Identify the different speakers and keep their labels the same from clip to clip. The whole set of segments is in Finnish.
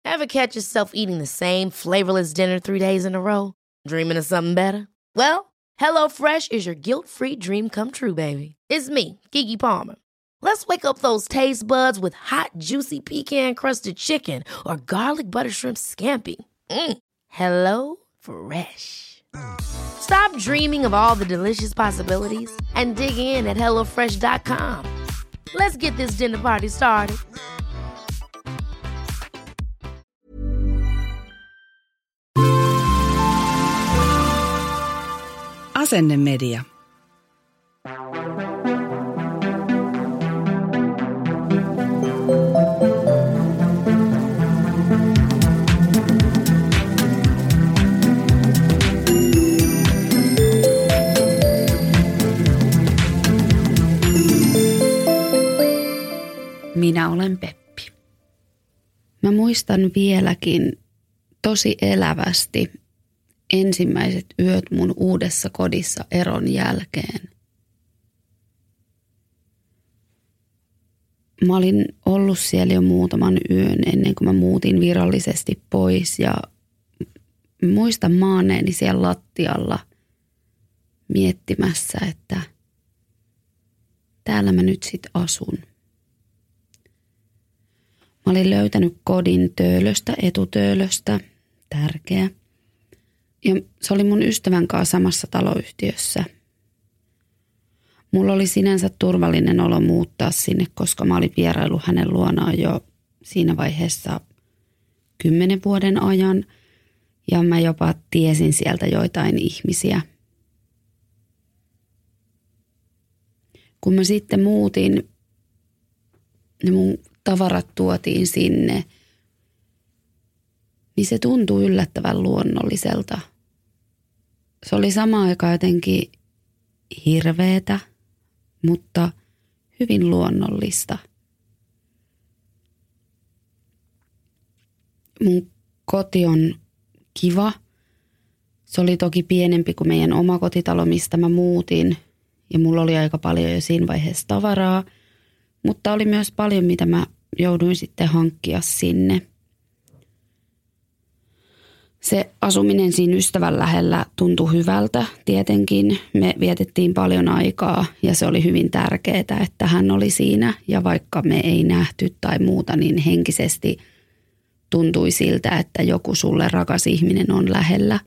Speaker 1: Ever catch yourself eating the same flavorless dinner 3 days in a row? Dreaming of something better? Well, HelloFresh is your guilt-free dream come true, baby. It's me, Keke Palmer. Let's wake up those taste buds with hot, juicy pecan-crusted chicken or garlic butter shrimp scampi. Hello Fresh. Stop dreaming of all the delicious possibilities and dig in at HelloFresh.com. Let's get this dinner party started.
Speaker 2: Asennemedia. Minä olen Peppi. Mä muistan vieläkin tosi elävästi ensimmäiset yöt mun uudessa kodissa eron jälkeen. Mä olin ollut siellä jo muutaman yön ennen kuin mä muutin virallisesti pois ja muistan maaneeni siellä lattialla miettimässä, että täällä mä nyt sit asun. Mä olin löytänyt kodin Töölöstä, Etutöölöstä, tärkeä. Ja se oli mun ystävän kanssa samassa taloyhtiössä. Mulla oli sinänsä turvallinen olo muuttaa sinne, koska mä olin vieraillut hänen luonaan jo siinä vaiheessa 10 vuoden ajan. Ja mä jopa tiesin sieltä joitain ihmisiä. Kun mä sitten muutin, ne mun tavarat tuotiin sinne, niin se tuntui yllättävän luonnolliselta. Se oli samaan aikaan jotenkin hirveetä, mutta hyvin luonnollista. Mun koti on kiva. Se oli toki pienempi kuin meidän oma kotitalo, mistä mä muutin. Ja mulla oli aika paljon jo siinä vaiheessa tavaraa. Mutta oli myös paljon, mitä mä jouduin sitten hankkia sinne. Se asuminen siinä ystävän lähellä tuntui hyvältä tietenkin. Me vietettiin paljon aikaa ja se oli hyvin tärkeää, että hän oli siinä. Ja vaikka me ei nähty tai muuta, niin henkisesti tuntui siltä, että joku sulle rakas ihminen on lähellä.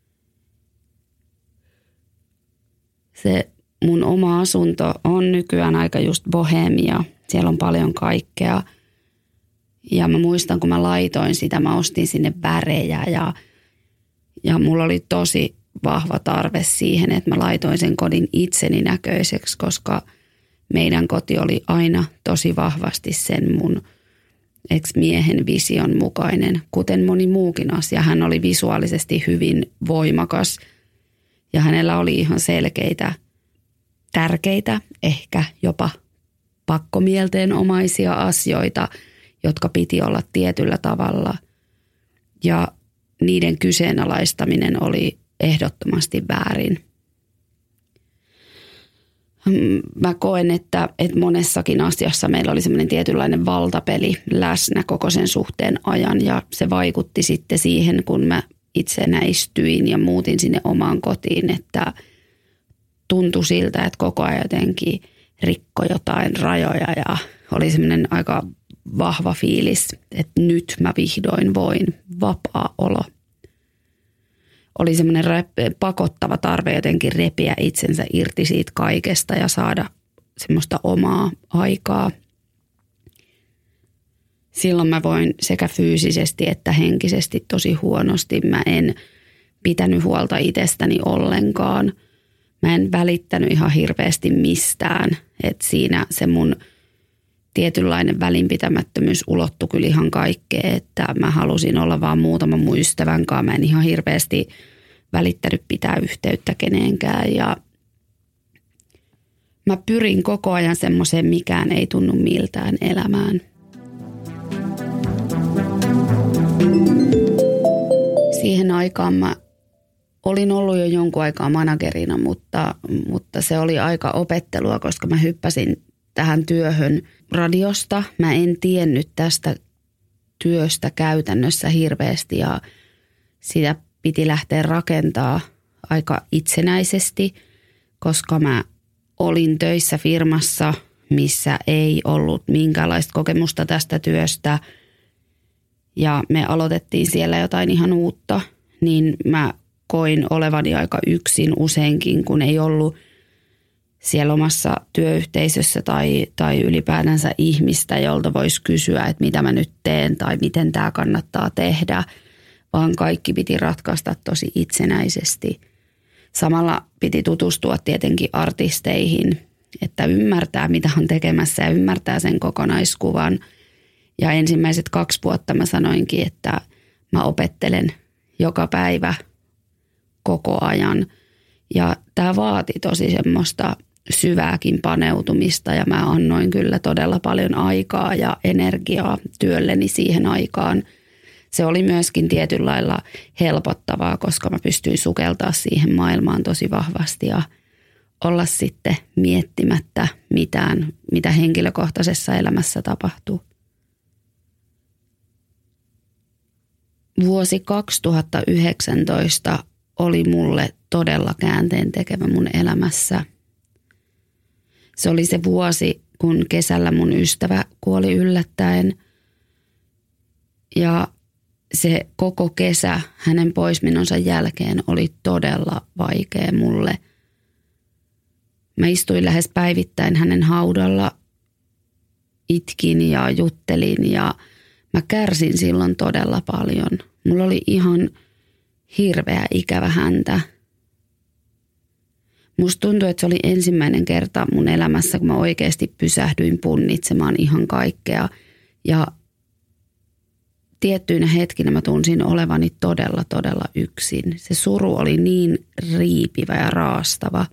Speaker 2: Se mun oma asunto on nykyään aika just bohemia. Siellä on paljon kaikkea. Ja mä muistan, kun mä laitoin sitä, mä ostin sinne värejä ja mulla oli tosi vahva tarve siihen, että mä laitoin sen kodin itseni näköiseksi, koska meidän koti oli aina tosi vahvasti sen mun ex-miehen vision mukainen, kuten moni muukin asia. Hän oli visuaalisesti hyvin voimakas ja hänellä oli ihan selkeitä, tärkeitä, ehkä jopa pakkomielteenomaisia asioita, jotka piti olla tietyllä tavalla ja niiden kyseenalaistaminen oli ehdottomasti väärin. Mä koen, että monessakin asiassa meillä oli semmoinen tietynlainen valtapeli läsnä koko sen suhteen ajan ja se vaikutti sitten siihen, kun mä itsenäistyin ja muutin sinne omaan kotiin, että tuntui siltä, että koko ajan jotenkin rikkoi jotain rajoja ja oli semmoinen aika vahva fiilis, että nyt mä vihdoin voin, vapaa olo. Oli semmoinen pakottava tarve jotenkin repiä itsensä irti siitä kaikesta ja saada semmoista omaa aikaa. Silloin mä voin sekä fyysisesti että henkisesti tosi huonosti. Mä en pitänyt huolta itsestäni ollenkaan. Mä en välittänyt ihan hirveästi mistään. Että siinä se mun tietynlainen välinpitämättömyys ulottui kyllä ihan kaikkeen, että mä halusin olla vaan muutaman mun ystävän kanssa. Mä en ihan hirveästi välittänyt pitää yhteyttä keneenkään ja mä pyrin koko ajan semmoiseen, mikään ei tunnu miltään elämään. Siihen aikaan mä olin ollut jo jonkun aikaa managerina, mutta se oli aika opettelua, koska mä hyppäsin tähän työhön radiosta. Mä en tiennyt tästä työstä käytännössä hirveästi ja sitä piti lähteä rakentaa aika itsenäisesti, koska mä olin töissä firmassa, missä ei ollut minkäänlaista kokemusta tästä työstä ja me aloitettiin siellä jotain ihan uutta, niin mä koin olevani aika yksin useinkin, kun ei ollut siellä omassa työyhteisössä tai ylipäätänsä ihmistä, jolta voisi kysyä, että mitä mä nyt teen tai miten tämä kannattaa tehdä, vaan kaikki piti ratkaista tosi itsenäisesti. Samalla piti tutustua tietenkin artisteihin, että ymmärtää mitä on tekemässä ja ymmärtää sen kokonaiskuvan. Ja ensimmäiset 2 vuotta mä sanoinkin, että mä opettelen joka päivä koko ajan. Ja tämä vaati tosi semmoista syvääkin paneutumista ja mä annoin kyllä todella paljon aikaa ja energiaa työlleni siihen aikaan. Se oli myöskin tietyllä lailla helpottavaa, koska mä pystyin sukeltaa siihen maailmaan tosi vahvasti ja olla sitten miettimättä mitään, mitä henkilökohtaisessa elämässä tapahtuu. Vuosi 2019 oli mulle todella käänteentekevä mun elämässä. Se oli se vuosi, kun kesällä mun ystävä kuoli yllättäen ja se koko kesä hänen poismenonsa jälkeen oli todella vaikea mulle. Mä istuin lähes päivittäin hänen haudalla, itkin ja juttelin ja mä kärsin silloin todella paljon. Mulla oli ihan hirveä ikävä häntä. Musta tuntui, että se oli ensimmäinen kerta mun elämässä, kun mä oikeasti pysähdyin punnitsemaan ihan kaikkea. Ja tiettyinä hetkinä mä tunsin olevani todella, todella yksin. Se suru oli niin riipivä ja raastava.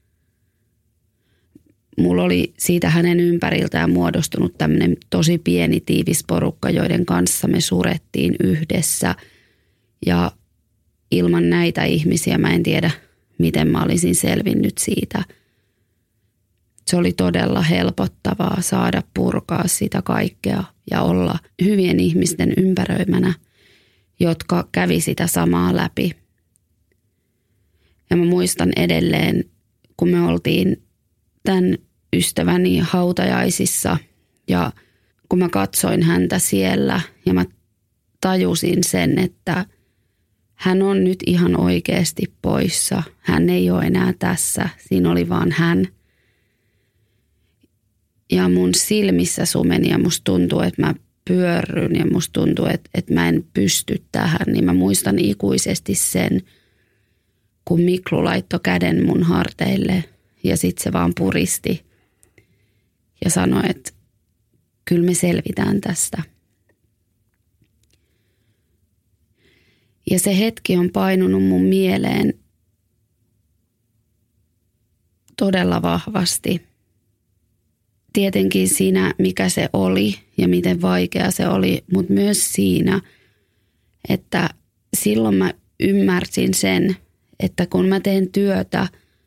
Speaker 2: Mulla oli siitä hänen ympäriltään muodostunut tämmöinen tosi pieni tiivis porukka, joiden kanssa me surettiin yhdessä. Ja ilman näitä ihmisiä mä en tiedä, miten mä olisin selvinnyt siitä. Se oli todella helpottavaa saada purkaa sitä kaikkea ja olla hyvien ihmisten ympäröimänä, jotka kävi sitä samaa läpi. Ja mä muistan edelleen, kun me oltiin tämän ystäväni hautajaisissa ja kun mä katsoin häntä siellä ja mä tajusin sen, että hän on nyt ihan oikeasti poissa. Hän ei ole enää tässä. Siinä oli vaan hän. Ja mun silmissä sumeni ja musta tuntuu, että mä pyörryn ja musta tuntuu, että mä en pysty tähän. Niin mä muistan ikuisesti sen, kun Miklu laittoi käden mun harteille ja sitten se vaan puristi ja sanoi, että kyllä me selvitään tästä. Ja se hetki on painunut mun mieleen todella vahvasti. Tietenkin siinä, mikä se oli ja miten vaikea se oli, mutta myös siinä, että silloin mä ymmärsin sen, että kun mä teen työtä,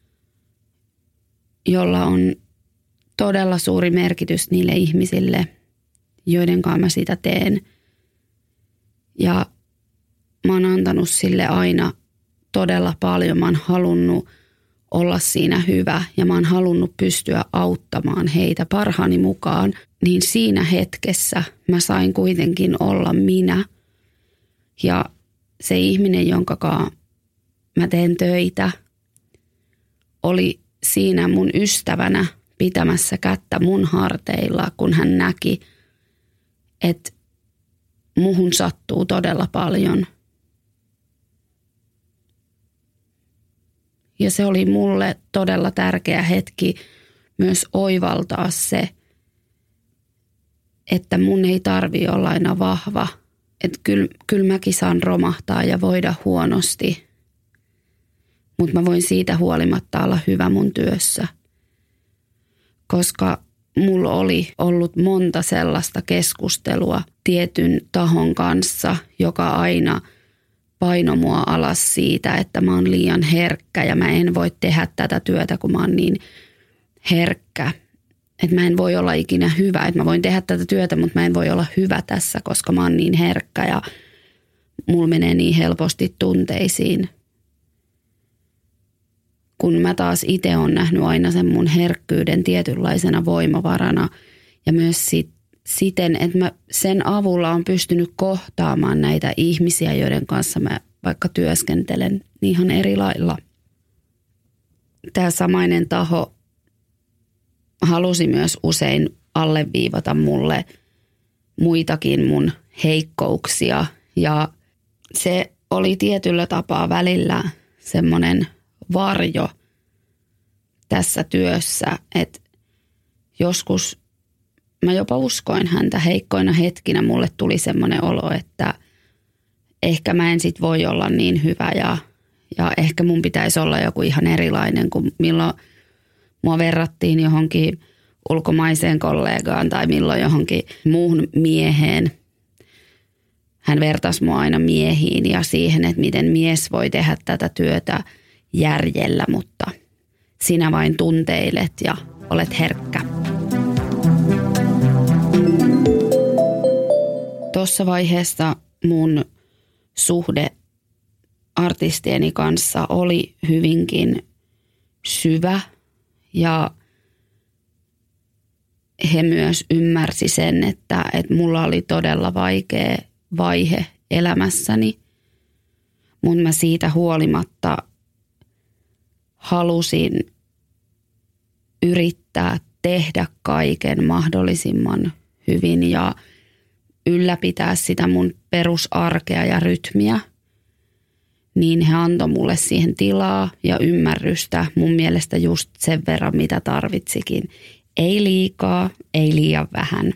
Speaker 2: jolla on todella suuri merkitys niille ihmisille, joiden kanssa mä sitä teen. Ja mä oon antanut sille aina todella paljon. Mä oon halunnut olla siinä hyvä ja mä oon halunnut pystyä auttamaan heitä parhaani mukaan. Niin siinä hetkessä mä sain kuitenkin olla minä. Ja se ihminen, jonka mä teen töitä, oli siinä mun ystävänä pitämässä kättä mun harteilla, kun hän näki, että muhun sattuu todella paljon. Ja se oli mulle todella tärkeä hetki myös oivaltaa se, että mun ei tarvitse olla aina vahva. Että kyllä mäkin saan romahtaa ja voida huonosti, mutta mä voin siitä huolimatta olla hyvä mun työssä. Koska mulla oli ollut monta sellaista keskustelua tietyn tahon kanssa, joka aina painoi mua alas siitä, että mä oon liian herkkä ja mä en voi tehdä tätä työtä, kun mä oon niin herkkä. että mä en voi olla ikinä hyvä. Että mä voin tehdä tätä työtä, mutta mä en voi olla hyvä tässä, koska mä oon niin herkkä ja mulla menee niin helposti tunteisiin. Kun mä taas itse olen nähnyt aina sen mun herkkyyden tietynlaisena voimavarana ja myös siten, että mä sen avulla on pystynyt kohtaamaan näitä ihmisiä, joiden kanssa mä vaikka työskentelen ihan eri lailla. Tämä samainen taho halusi myös usein alleviivata mulle muitakin mun heikkouksia ja se oli tietyllä tapaa välillä semmoinen varjo tässä työssä, että joskus mä jopa uskoin häntä heikkoina hetkinä. Mulle tuli semmoinen olo, että ehkä mä en sit voi olla niin hyvä ja ehkä mun pitäisi olla joku ihan erilainen kuin milloin mua verrattiin johonkin ulkomaiseen kollegaan tai milloin johonkin muuhun mieheen. Hän vertasi mua aina miehiin ja siihen, että miten mies voi tehdä tätä työtä järjellä, mutta sinä vain tunteilet ja olet herkkä. Tuossa vaiheessa mun suhde artistieni kanssa oli hyvinkin syvä ja he myös ymmärsi sen, että mulla oli todella vaikea vaihe elämässäni, mutta mä siitä huolimatta halusin yrittää tehdä kaiken mahdollisimman hyvin ja ylläpitää sitä mun perusarkea ja rytmiä, niin he antoi mulle siihen tilaa ja ymmärrystä mun mielestä just sen verran, mitä tarvitsikin. Ei liikaa, ei liian vähän.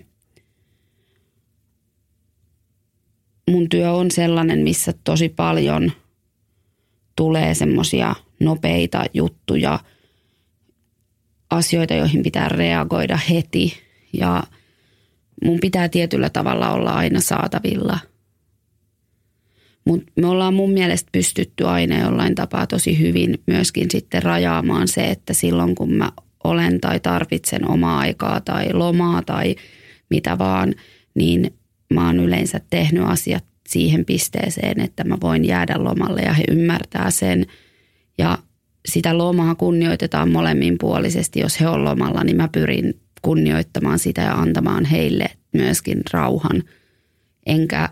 Speaker 2: Mun työ on sellainen, missä tosi paljon tulee semmoisia nopeita juttuja, asioita, joihin pitää reagoida heti ja mun pitää tietyllä tavalla olla aina saatavilla. Mutta me ollaan mun mielestä pystytty aina jollain tapaa tosi hyvin myöskin sitten rajaamaan se, että silloin kun mä olen tai tarvitsen omaa aikaa tai lomaa tai mitä vaan, niin mä oon yleensä tehnyt asiat siihen pisteeseen, että mä voin jäädä lomalle ja he ymmärtää sen. Ja sitä lomaa kunnioitetaan molemminpuolisesti. Jos he on lomalla, niin mä pyrin kunnioittamaan sitä ja antamaan heille myöskin rauhan. Enkä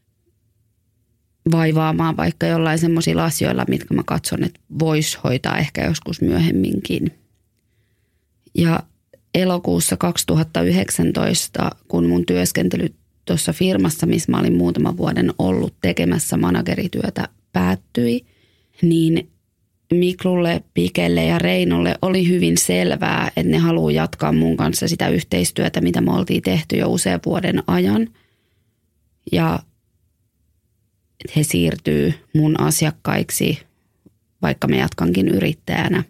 Speaker 2: vaivaamaan vaikka jollain semmoisilla asioilla, mitkä mä katson, että vois hoitaa ehkä joskus myöhemminkin. Ja elokuussa 2019, kun mun työskentely tuossa firmassa, missä mä olin muutaman vuoden ollut tekemässä managerityötä, päättyi, niin Miklulle, Pikelle ja Reinolle oli hyvin selvää, että ne haluaa jatkaa mun kanssa sitä yhteistyötä, mitä me oltiin tehty jo usean vuoden ajan. Ja he siirtyy mun asiakkaiksi, vaikka mä jatkankin yrittäjänä.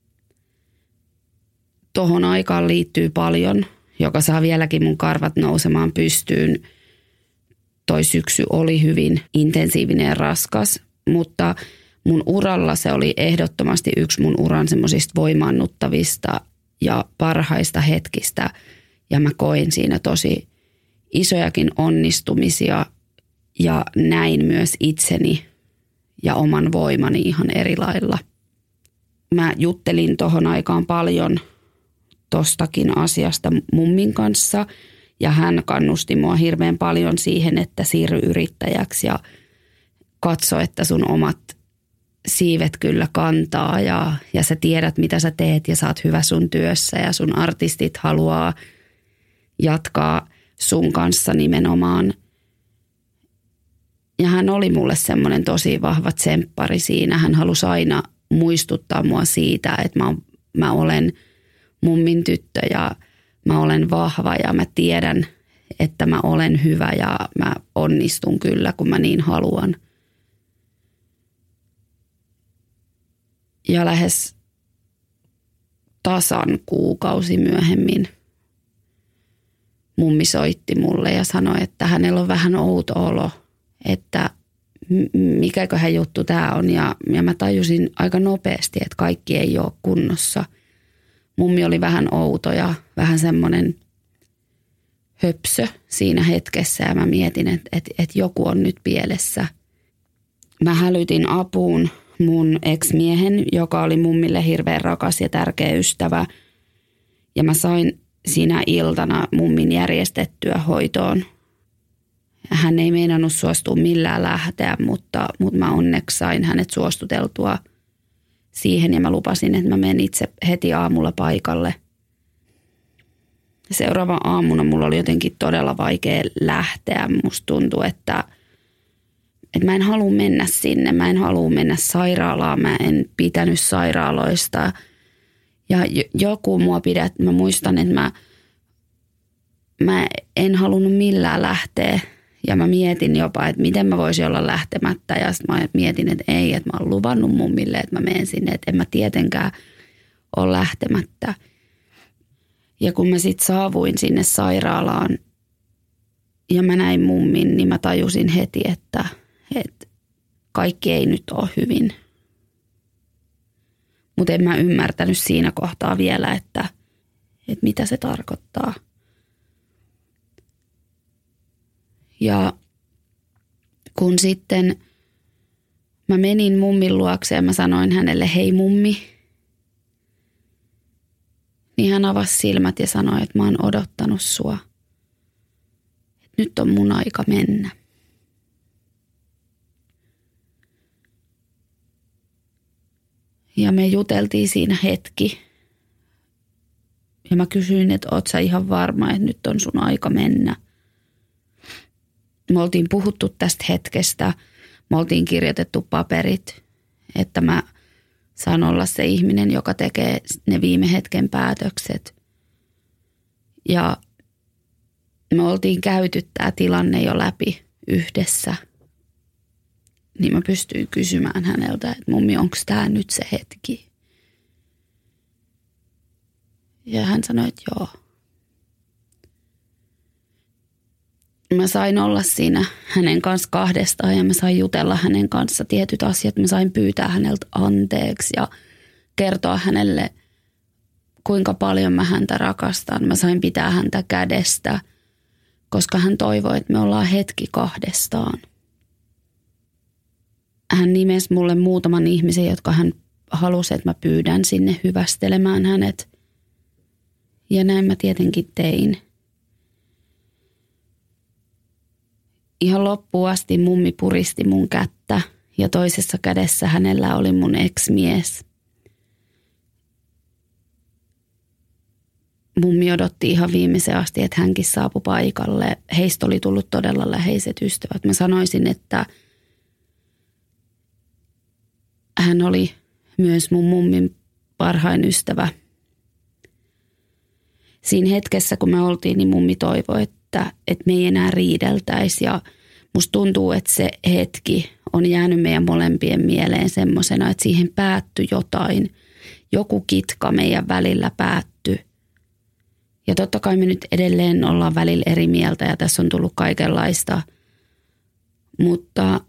Speaker 2: Tohon aikaan liittyy paljon, joka saa vieläkin mun karvat nousemaan pystyyn. Toi syksy oli hyvin intensiivinen ja raskas, mutta mun uralla se oli ehdottomasti yksi mun uran semmoisista voimaannuttavista ja parhaista hetkistä. Ja mä koin siinä tosi isojakin onnistumisia ja näin myös itseni ja oman voimani ihan eri lailla. Mä juttelin tohon aikaan paljon tostakin asiasta mummin kanssa ja hän kannusti mua hirveän paljon siihen, että siirry yrittäjäksi ja katso, että sun omat siivet kyllä kantaa ja sä tiedät, mitä sä teet ja sä oot hyvä sun työssä ja sun artistit haluaa jatkaa sun kanssa nimenomaan. Ja hän oli mulle semmoinen tosi vahva tsemppari siinä. Hän halusi aina muistuttaa mua siitä, että mä olen mummin tyttö ja mä olen vahva ja mä tiedän, että mä olen hyvä ja mä onnistun kyllä, kun mä niin haluan. Ja lähes tasan kuukausi myöhemmin mummi soitti mulle ja sanoi, että hänellä on vähän outo olo, että mikäköhän juttu tämä on. Ja mä tajusin aika nopeasti, että kaikki ei ole kunnossa. Mummi oli vähän outo ja vähän semmoinen höpsö siinä hetkessä ja mä mietin, että joku on nyt pielessä. Mä hälytin apuun mun ex-miehen, joka oli mummille hirveän rakas ja tärkeä ystävä. Ja mä sain siinä iltana mummin järjestettyä hoitoon. Hän ei meinannut suostua millään lähteä, mutta mä onneksi sain hänet suostuteltua siihen ja mä lupasin, että mä menen itse heti aamulla paikalle. Seuraava aamuna mulla oli jotenkin todella vaikea lähteä. Musta tuntui, että mä en halua mennä sinne. Mä en halua mennä sairaalaan. Mä en pitänyt sairaaloista. Ja joku mua mä muistan, että mä en halunnut millään lähteä. Ja mä mietin jopa, että miten mä voisin olla lähtemättä. Ja sitten mä mietin, että ei, että mä oon luvannut mummille, että mä menen sinne. Että en mä tietenkään ole lähtemättä. Ja kun mä sitten saavuin sinne sairaalaan ja mä näin mummin, niin mä tajusin heti, että kaikki ei nyt ole hyvin. Mutta en mä ymmärtänyt siinä kohtaa vielä, että mitä se tarkoittaa. Ja kun sitten mä menin mummin luokse ja mä sanoin hänelle, hei mummi, niin hän avasi silmät ja sanoi, että mä oon odottanut sua. Että nyt on mun aika mennä. Ja me juteltiin siinä hetki. Ja mä kysyin, että oot sä ihan varma, että nyt on sun aika mennä. Me oltiin puhuttu tästä hetkestä. Me oltiin kirjoitettu paperit, että mä saan olla se ihminen, joka tekee ne viime hetken päätökset. Ja me oltiin käyty tämä tilanne jo läpi yhdessä. Niin mä pystyin kysymään häneltä, että mummi, onko tämä nyt se hetki? Ja hän sanoi, että joo. Mä sain olla siinä hänen kanssa kahdestaan ja mä sain jutella hänen kanssa tietyt asiat. Mä sain pyytää häneltä anteeksi ja kertoa hänelle, kuinka paljon mä häntä rakastan. Mä sain pitää häntä kädestä, koska hän toivoi, että me ollaan hetki kahdestaan. Hän nimesi mulle muutaman ihmisen, jotka hän halusi, että mä pyydän sinne hyvästelemään hänet. Ja näin mä tietenkin tein. Ihan loppuun asti mummi puristi mun kättä ja toisessa kädessä hänellä oli mun ex-mies. Mummi odotti ihan viimeiseen asti, että hänkin saapui paikalle. Heistä oli tullut todella läheiset ystävät. Mä sanoisin, että hän oli myös mun mummin parhain ystävä. Siinä hetkessä, kun me oltiin, niin mummi toivoi, että me ei enää riideltäisi. Ja musta tuntuu, että se hetki on jäänyt meidän molempien mieleen semmosena, että siihen päättyi jotain. Joku kitka meidän välillä päättyi. Ja totta kai me nyt edelleen ollaan välillä eri mieltä ja tässä on tullut kaikenlaista. Mutta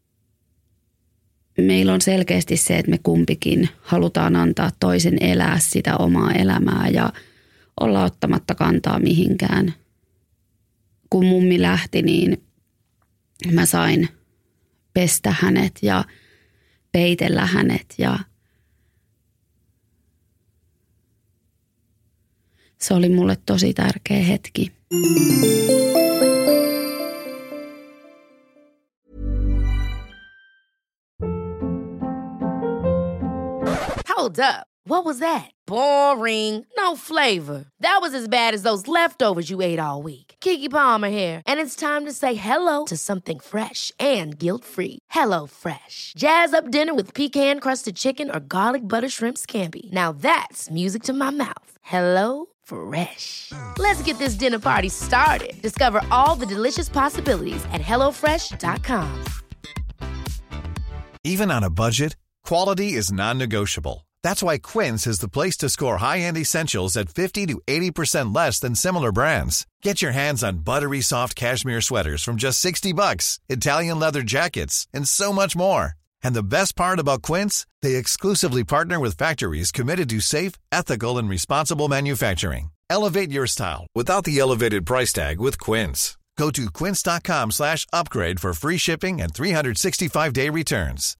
Speaker 2: meillä on selkeästi se, että me kumpikin halutaan antaa toisen elää sitä omaa elämää ja olla ottamatta kantaa mihinkään. Kun mummi lähti, niin mä sain pestä hänet ja peitellä hänet ja se oli mulle tosi tärkeä hetki.
Speaker 1: Hold up. What was that? Boring. No flavor. That was as bad as those leftovers you ate all week. Keke Palmer here, and it's time to say hello to something fresh and guilt-free. Hello Fresh. Jazz up dinner with pecan-crusted chicken or garlic butter shrimp scampi. Now that's music to my mouth. Hello Fresh. Let's get this dinner party started. Discover all the delicious possibilities at hellofresh.com.
Speaker 3: Even on a budget, quality is non-negotiable. That's why Quince is the place to score high-end essentials at 50 to 80% less than similar brands. Get your hands on buttery soft cashmere sweaters from just $60, Italian leather jackets, and so much more. And the best part about Quince, they exclusively partner with factories committed to safe, ethical, and responsible manufacturing. Elevate your style without the elevated price tag with Quince. Go to quince.com/upgrade for free shipping and 365-day returns.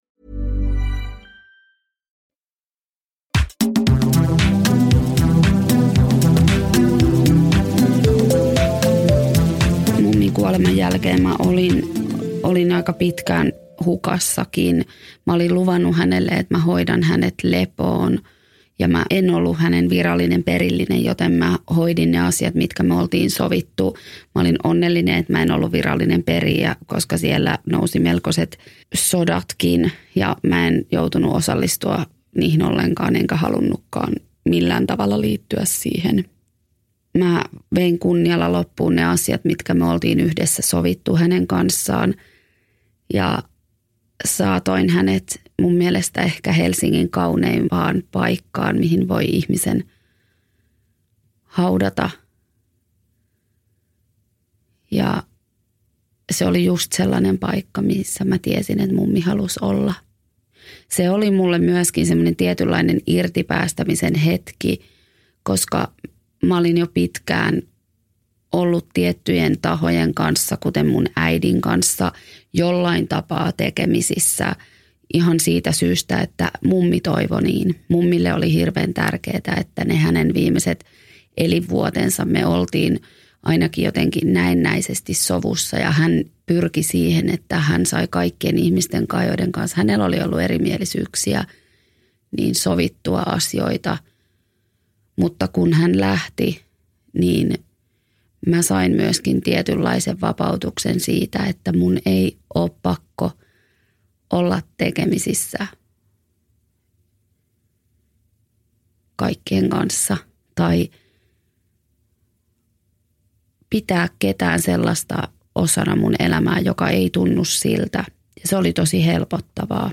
Speaker 2: Mummin kuoleman jälkeen mä olin aika pitkään hukassakin. Mä olin luvannut hänelle, että mä hoidan hänet lepoon ja mä en ollut hänen virallinen perillinen, joten mä hoidin ne asiat, mitkä me oltiin sovittu. Mä olin onnellinen, että mä en ollut virallinen perijä, koska siellä nousi melkoiset sodatkin ja mä en joutunut osallistua niihin ollenkaan, enkä halunnutkaan millään tavalla liittyä siihen. Mä vein kunnialla loppuun ne asiat, mitkä me oltiin yhdessä sovittu hänen kanssaan ja saatoin hänet mun mielestä ehkä Helsingin kauneimpaan paikkaan, mihin voi ihmisen haudata. Ja se oli just sellainen paikka, missä mä tiesin, että mummi halusi olla. Se oli mulle myöskin semmoinen tietynlainen irtipäästämisen hetki, koska mä olin jo pitkään ollut tiettyjen tahojen kanssa, kuten mun äidin kanssa, jollain tapaa tekemisissä ihan siitä syystä, että mummi toivoi niin. Mummille oli hirveän tärkeää, että ne hänen viimeiset elinvuotensa me oltiin ainakin jotenkin näennäisesti sovussa ja hän pyrki siihen, että hän sai kaikkien ihmisten joiden kanssa. Hänellä oli ollut erimielisyyksiä, niin sovittua asioita, mutta kun hän lähti, niin mä sain myöskin tietynlaisen vapautuksen siitä, että mun ei ole pakko olla tekemisissä kaikkien kanssa tai pitää ketään sellaista osana mun elämää, joka ei tunnu siltä. Ja se oli tosi helpottavaa.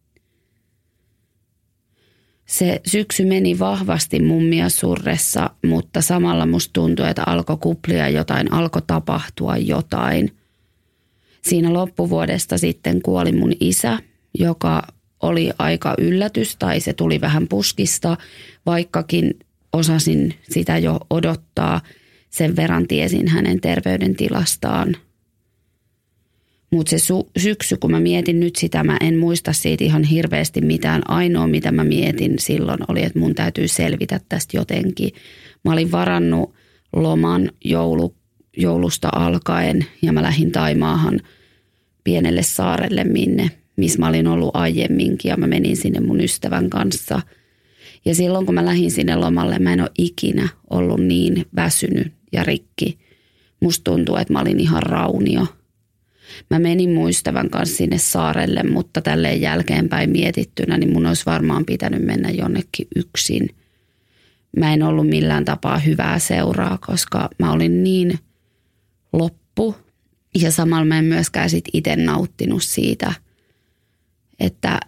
Speaker 2: Se syksy meni vahvasti mummia surressa, mutta samalla musta tuntui, että alkoi kuplia jotain, alkoi tapahtua jotain. Siinä loppuvuodesta sitten kuoli mun isä, joka oli aika yllätys tai se tuli vähän puskista, vaikkakin osasin sitä jo odottaa. Sen verran tiesin hänen terveydentilastaan. Mutta se syksy, kun mä mietin nyt sitä, mä en muista siitä ihan hirveästi mitään. Ainoa, mitä mä mietin silloin, oli, että mun täytyy selvitä tästä jotenkin. Mä olin varannut loman joulusta alkaen ja mä lähdin Taimaahan pienelle saarelle, missä mä olin ollut aiemminkin ja mä menin sinne mun ystävän kanssa. Ja silloin, kun mä lähdin sinne lomalle, mä en ole ikinä ollut niin väsynyt ja rikki. Musta tuntuu, että mä olin ihan raunio. Mä menin mun ystävän kanssa sinne saarelle, mutta tälleen jälkeenpäin mietittynä, niin mun olisi varmaan pitänyt mennä jonnekin yksin. Mä en ollut millään tapaa hyvää seuraa, koska mä olin niin loppu. Ja samalla mä en myöskään sit itse nauttinut siitä, että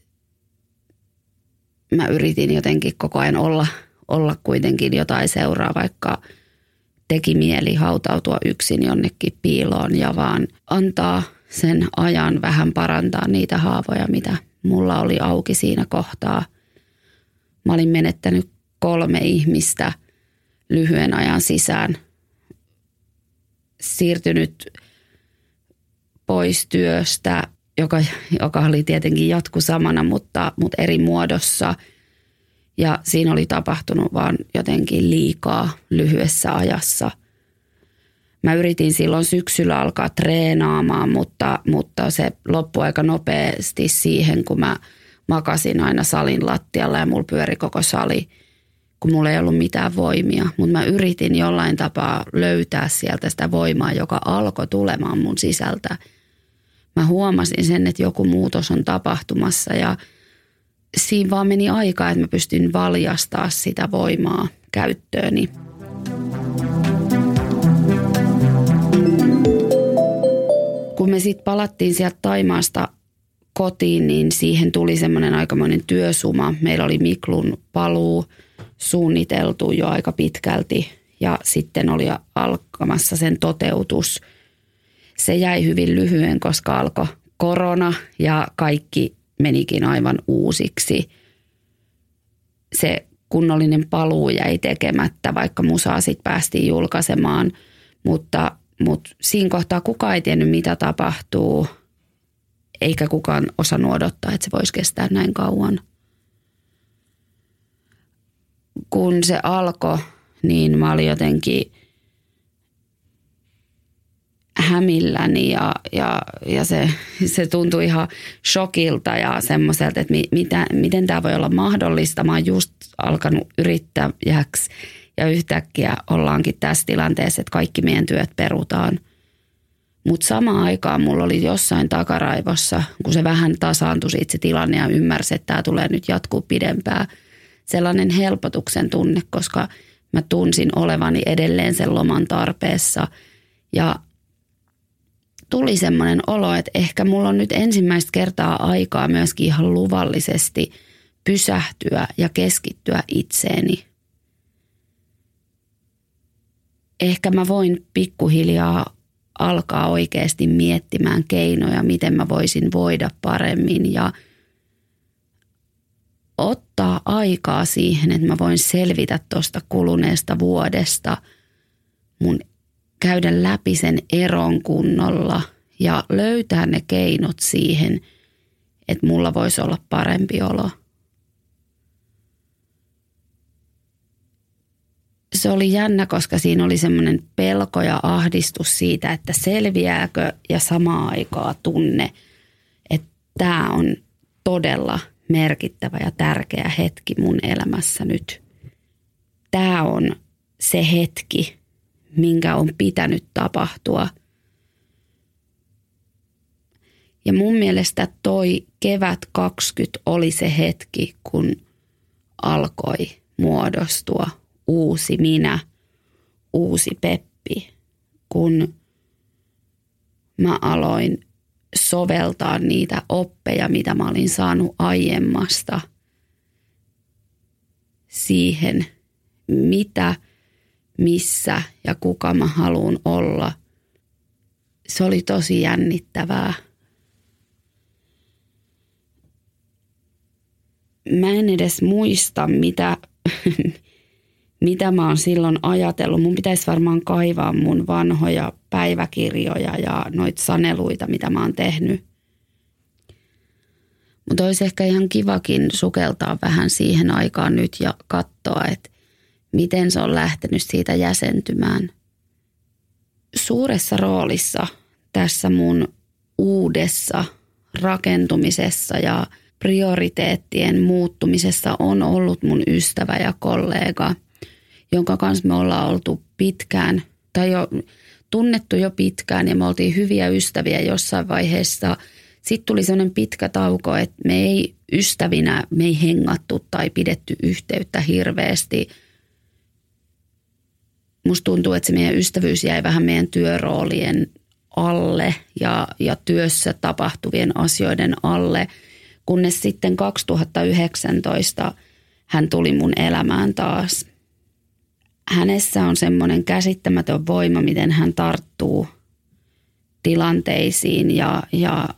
Speaker 2: mä yritin jotenkin koko ajan olla kuitenkin jotain seuraa, vaikka teki mieli hautautua yksin jonnekin piiloon ja vaan antaa sen ajan vähän parantaa niitä haavoja, mitä mulla oli auki siinä kohtaa. Mä olin menettänyt 3 ihmistä lyhyen ajan sisään, siirtynyt pois työstä, joka oli tietenkin jatku samana, mutta eri muodossa. Ja siinä oli tapahtunut vaan jotenkin liikaa lyhyessä ajassa. Mä yritin silloin syksyllä alkaa treenaamaan, mutta se loppui aika nopeasti siihen, kun mä makasin aina salin lattialla ja mulla pyöri koko sali, kun mulla ei ollut mitään voimia. Mutta mä yritin jollain tapaa löytää sieltä sitä voimaa, joka alkoi tulemaan mun sisältä. Mä huomasin sen, että joku muutos on tapahtumassa ja siinä vaan meni aikaa, että mä pystyn valjastaa sitä voimaa käyttööni. Kun me sitten palattiin sieltä Taimaasta kotiin, niin siihen tuli semmoinen aikamoinen työsuma. Meillä oli Miklun paluu suunniteltu jo aika pitkälti ja sitten oli alkamassa sen toteutus. Se jäi hyvin lyhyen, koska alkoi korona ja kaikki menikin aivan uusiksi. Se kunnollinen paluu jäi tekemättä, vaikka musaa sitten päästiin julkaisemaan, mutta siinä kohtaa kukaan ei tiennyt, mitä tapahtuu, eikä kukaan osannut odottaa, että se voisi kestää näin kauan. Kun se alkoi, niin mä olin jotenkin hämilläni ja se tuntui ihan shokilta ja semmoiselta, että miten tämä voi olla mahdollista. Mä oon just alkanut yrittäjäksi ja yhtäkkiä ollaankin tässä tilanteessa, että kaikki meidän työt perutaan. Mutta samaan aikaan mulla oli jossain takaraivossa, kun se vähän tasaantui siitä se tilanne ja ymmärsi, että tämä tulee nyt jatkuu pidempään, sellainen helpotuksen tunne, koska mä tunsin olevani edelleen sen loman tarpeessa ja tuli semmoinen olo, että ehkä mulla on nyt ensimmäistä kertaa aikaa myöskin ihan luvallisesti pysähtyä ja keskittyä itseeni. Ehkä mä voin pikkuhiljaa alkaa oikeasti miettimään keinoja, miten mä voisin voida paremmin ja ottaa aikaa siihen, että mä voin selvitä tuosta kuluneesta vuodesta, mun käydä läpi sen eron kunnolla ja löytää ne keinot siihen, että mulla voisi olla parempi olo. Se oli jännä, koska siinä oli semmoinen pelko ja ahdistus siitä, että selviääkö ja samaan aikaan tunne, että tämä on todella merkittävä ja tärkeä hetki mun elämässä nyt. Tämä on se hetki, minkä on pitänyt tapahtua. Ja mun mielestä toi kevät 20 oli se hetki, kun alkoi muodostua uusi minä, uusi Peppi, kun mä aloin soveltaa niitä oppeja, mitä mä olin saanut aiemmasta siihen, mitä, missä ja kuka mä haluan olla. Se oli tosi jännittävää. Mä en edes muista, mitä mä oon silloin ajatellut. Mun pitäisi varmaan kaivaa mun vanhoja päiväkirjoja ja noita saneluita, mitä mä oon tehnyt. Mutta olisi ehkä ihan kivakin sukeltaa vähän siihen aikaan nyt ja katsoa, että miten se on lähtenyt siitä jäsentymään. Suuressa roolissa tässä mun uudessa rakentumisessa ja prioriteettien muuttumisessa on ollut mun ystävä ja kollega, jonka kanssa me ollaan oltu pitkään tai jo tunnettu jo pitkään ja me oltiin hyviä ystäviä jossain vaiheessa. Sitten tuli sellainen pitkä tauko, että me ei hengattu tai pidetty yhteyttä hirveästi. Musta tuntuu, että se meidän ystävyys jäi vähän meidän työroolien alle ja työssä tapahtuvien asioiden alle, kunnes sitten 2019 hän tuli mun elämään taas. Hänessä on semmoinen käsittämätön voima, miten hän tarttuu tilanteisiin ja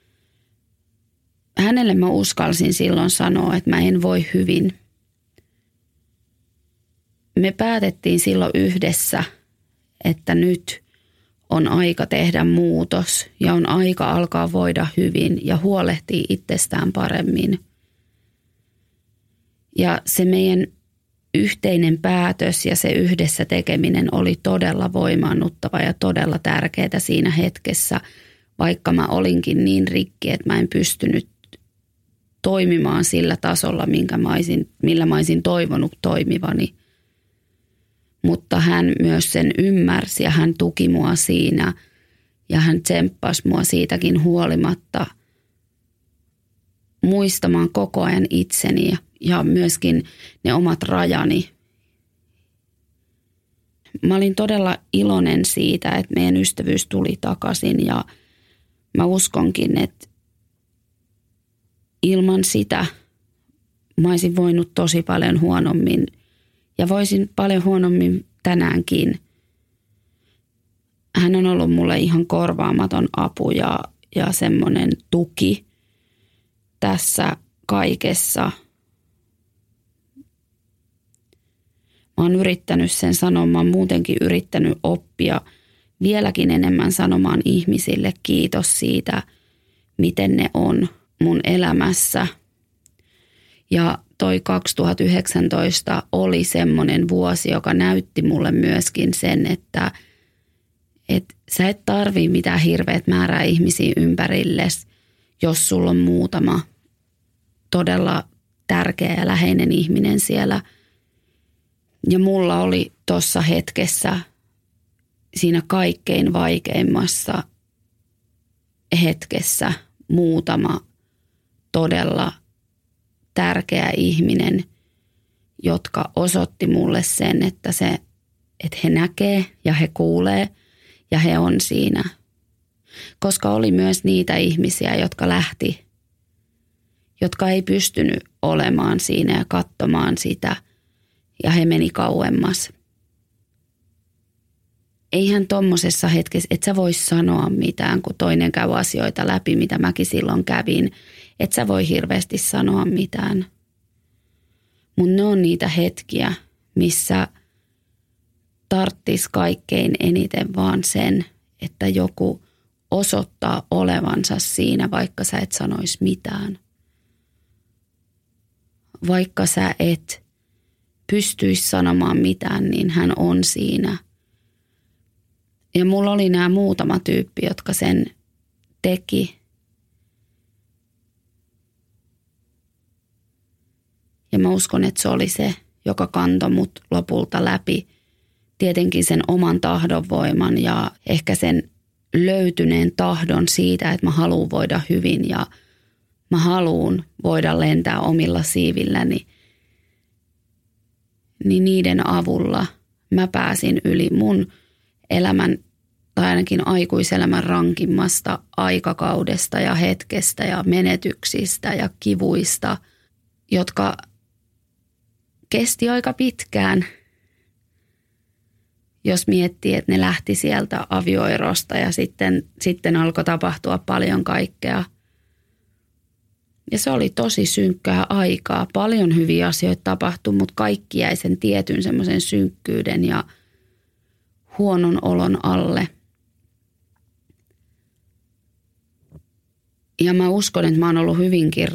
Speaker 2: hänelle mä uskalsin silloin sanoa, että mä en voi hyvin. Me päätettiin silloin yhdessä, että nyt on aika tehdä muutos ja on aika alkaa voida hyvin ja huolehtia itsestään paremmin. Ja se meidän yhteinen päätös ja se yhdessä tekeminen oli todella voimaannuttava ja todella tärkeää siinä hetkessä, vaikka mä olinkin niin rikki, että mä en pystynyt toimimaan sillä tasolla, millä mä olisin toivonut toimivani. Mutta hän myös sen ymmärsi ja hän tuki mua siinä ja hän tsemppasi mua siitäkin huolimatta muistamaan koko ajan itseni ja myöskin ne omat rajani. Mä olin todella iloinen siitä, että meidän ystävyys tuli takaisin ja mä uskonkin, että ilman sitä mä olisin voinut tosi paljon huonommin ja voisin paljon huonommin tänäänkin. Hän on ollut mulle ihan korvaamaton apu ja semmoinen tuki. tässä kaikessa mä oon yrittänyt sen sanoa, mä oon muutenkin yrittänyt oppia vieläkin enemmän sanomaan ihmisille kiitos siitä, miten ne on mun elämässä. Ja toi 2019 oli semmoinen vuosi, joka näytti mulle myöskin sen, että sä et tarvii mitään hirveät määrää ihmisiä ympärilles, jos sulla on muutama todella tärkeä ja läheinen ihminen siellä. Ja mulla oli tuossa hetkessä, siinä kaikkein vaikeimmassa hetkessä muutama todella tärkeä ihminen, jotka osoitti mulle sen, että he näkee ja he kuulee ja he on siinä. Koska oli myös niitä ihmisiä, jotka lähti, jotka ei pystynyt olemaan siinä ja katsomaan sitä ja he meni kauemmas. Eihän tommosessa hetkessä, et sä voi sanoa mitään, kun toinen käy asioita läpi, mitä mäkin silloin kävin. Et sä voi hirveästi sanoa mitään. Mutta ne on niitä hetkiä, missä tarttis kaikkein eniten vaan sen, että joku osoittaa olevansa siinä, vaikka sä et sanoisi mitään. Vaikka sä et pystyisi sanomaan mitään, niin hän on siinä. Ja mulla oli nämä muutama tyyppi, jotka sen teki. Ja mä uskon, että se oli se, joka kantoi mut lopulta läpi. Tietenkin sen oman tahdonvoiman ja ehkä sen löytyneen tahdon siitä, että mä haluan voida hyvin ja mä haluan voida lentää omilla siivilläni. Niin niiden avulla mä pääsin yli mun elämän tai ainakin aikuiselämän rankimmasta aikakaudesta ja hetkestä ja menetyksistä ja kivuista, jotka kesti aika pitkään. Jos miettii, että ne lähti sieltä avioerosta ja sitten alkoi tapahtua paljon kaikkea. Ja se oli tosi synkkää aikaa. Paljon hyviä asioita tapahtui, mutta kaikki jäi sen tietyn semmoisen synkkyyden ja huonon olon alle. Ja mä uskon, että mä oon ollut hyvinkin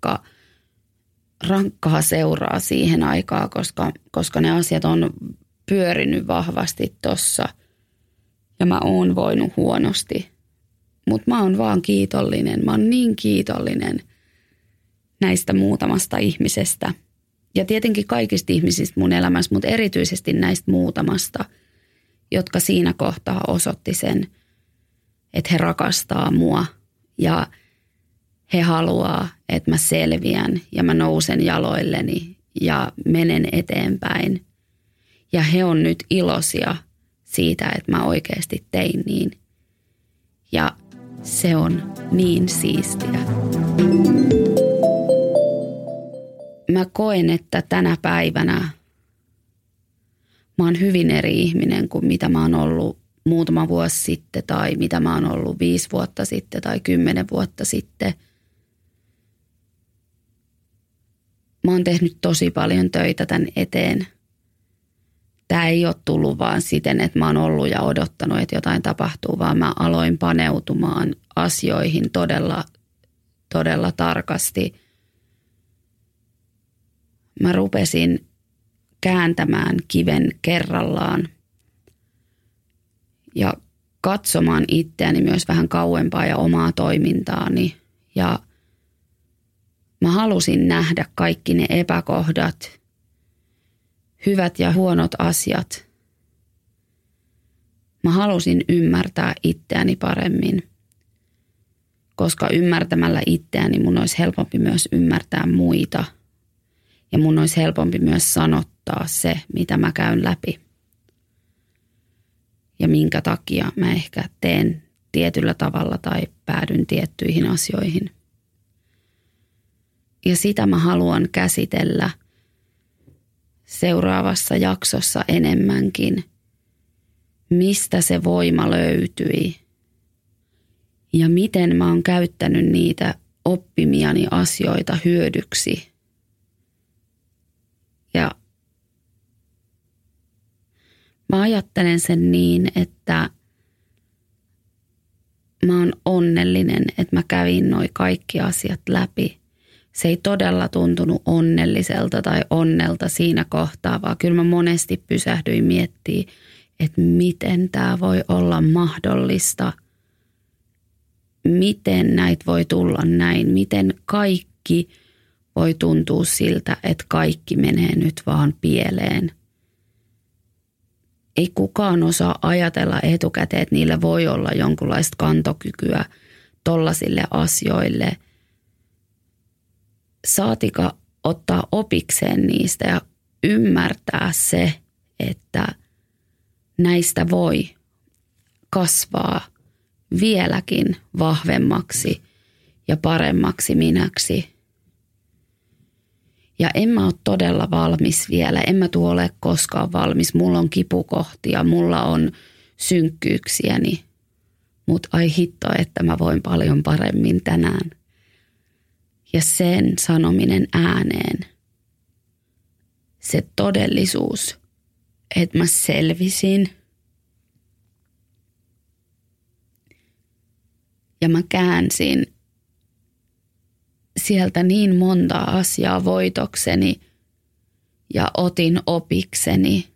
Speaker 2: rankkaa seuraa siihen aikaan, koska ne asiat on pyörinyt vahvasti tossa. Ja mä oon voinut huonosti. Mutta mä oon vaan kiitollinen. Mä oon niin kiitollinen näistä muutamasta ihmisestä. Ja tietenkin kaikista ihmisistä mun elämässä, mutta erityisesti näistä muutamasta, jotka siinä kohtaa osoitti sen, että he rakastaa mua ja he haluaa, että mä selviän ja mä nousen jaloilleni ja menen eteenpäin. Ja he on nyt iloisia siitä, että mä oikeasti tein niin. Ja se on niin siistiä. Mä koen, että tänä päivänä mä oon hyvin eri ihminen kuin mitä mä oon ollut muutama vuosi sitten tai mitä mä oon ollut 5 vuotta sitten tai 10 vuotta sitten. Mä oon tehnyt tosi paljon töitä tämän eteen. Tää ei ole tullut vaan siten, että mä oon ollut ja odottanut, että jotain tapahtuu, vaan mä aloin paneutumaan asioihin todella, todella tarkasti. Mä rupesin kääntämään kiven kerrallaan ja katsomaan itseäni myös vähän kauempaa ja omaa toimintaani. Ja mä halusin nähdä kaikki ne epäkohdat, hyvät ja huonot asiat. Mä halusin ymmärtää itseäni paremmin, koska ymmärtämällä itseäni mun olisi helpompi myös ymmärtää muita. Ja mun olisi helpompi myös sanottaa se, mitä mä käyn läpi. Ja minkä takia mä ehkä teen tietyllä tavalla tai päädyn tiettyihin asioihin. Ja sitä mä haluan käsitellä seuraavassa jaksossa enemmänkin. Mistä se voima löytyi. Ja miten mä oon käyttänyt niitä oppimiani asioita hyödyksi. Ja mä ajattelen sen niin, että mä oon onnellinen, että mä kävin noi kaikki asiat läpi. Se ei todella tuntunut onnelliselta tai onnelta siinä kohtaa, vaan kyllä mä monesti pysähdyin miettimään, että miten tämä voi olla mahdollista. Miten näitä voi tulla näin, miten kaikki voi tuntua siltä, että kaikki menee nyt vaan pieleen. Ei kukaan osaa ajatella etukäteen, että niillä voi olla jonkunlaista kantokykyä tollasille asioille. Saatika ottaa opikseen niistä ja ymmärtää se, että näistä voi kasvaa vieläkin vahvemmaksi ja paremmaksi minäksi. Ja en mä ole todella valmis vielä, en mä tule ole koskaan valmis. Mulla on kipukohtia, mulla on synkkyyksiäni, mutta ai hitto, että mä voin paljon paremmin tänään. Ja sen sanominen ääneen, se todellisuus, että mä selvisin ja mä käänsin sieltä niin monta asiaa voitokseni ja otin opikseni,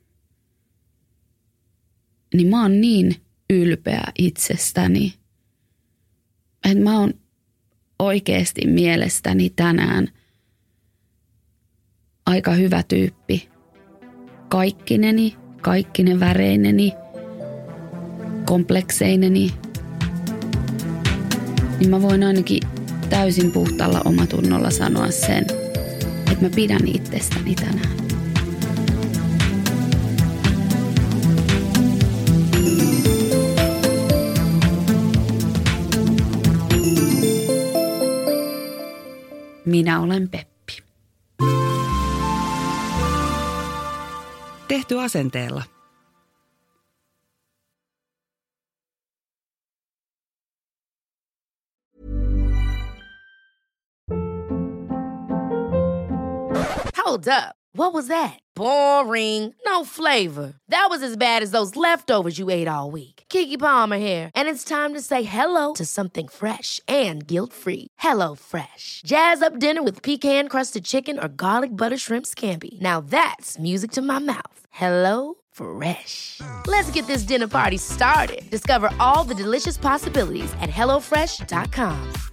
Speaker 2: niin mä oon niin ylpeä itsestäni, että mä oon oikeasti mielestäni tänään aika hyvä tyyppi. Kaikkine väreineni, komplekseineni, niin mä voin ainakin täysin puhtaalla omatunnolla sanoa sen, että mä pidän itsestäni tänään. Minä olen Peppi.
Speaker 4: Tehty asenteella.
Speaker 1: Hold up. What was that? Boring. No flavor. That was as bad as those leftovers you ate all week. Keke Palmer here, and it's time to say hello to something fresh and guilt-free. Hello Fresh. Jazz up dinner with pecan-crusted chicken or garlic butter shrimp scampi. Now that's music to my mouth. Hello Fresh. Let's get this dinner party started. Discover all the delicious possibilities at hellofresh.com.